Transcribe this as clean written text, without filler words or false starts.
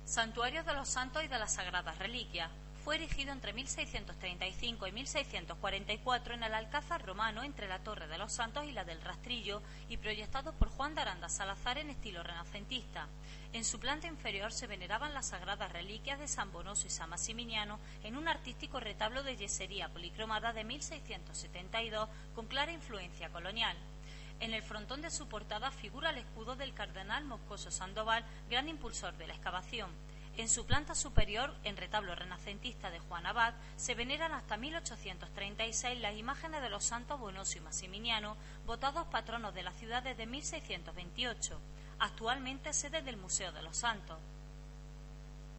Santuario de los Santos y de las Sagradas Reliquias. Fue erigido entre 1635 y 1644 en el Alcázar romano entre la Torre de los Santos y la del Rastrillo y proyectado por Juan de Aranda Salazar en estilo renacentista. En su planta inferior se veneraban las sagradas reliquias de San Bonoso y San Maximiliano en un artístico retablo de yesería policromada de 1672 con clara influencia colonial. En el frontón de su portada figura el escudo del cardenal Moscoso Sandoval, gran impulsor de la excavación. En su planta superior, en retablo renacentista de Juan Abad, se veneran hasta 1836 las imágenes de los santos Bonoso y Maximiliano, votados patronos de la ciudad desde 1628, actualmente sede del Museo de los Santos.